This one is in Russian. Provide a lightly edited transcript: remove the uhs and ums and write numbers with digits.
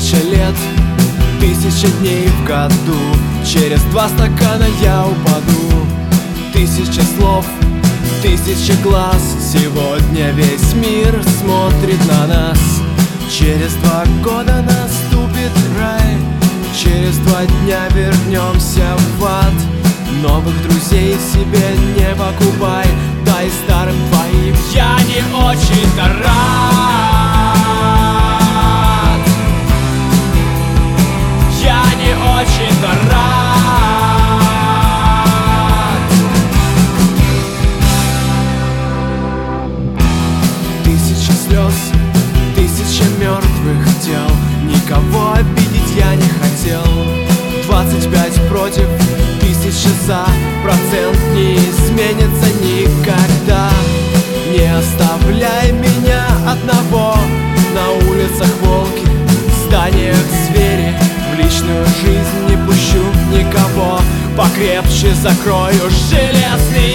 1000 лет, 1000 дней в году. Через 2 стакана я упаду. 1000 слов, 1000 глаз. Сегодня весь мир смотрит на нас. Через 2 года наступит рай. Через 2 дня вернемся в ад. Новых друзей себе не покупай, дай старым твоим я не очень-то рад. Я не очень-то рад. 1000 слез, 1000 мертвых тел. Никого обидеть я не хотел. 25 против, 1000 за. Процент не изменится никогда. Не оставляй меня одного. На улицах волки, в зданиях звери. В личную жизнь не пущу никого. Покрепче закрою железный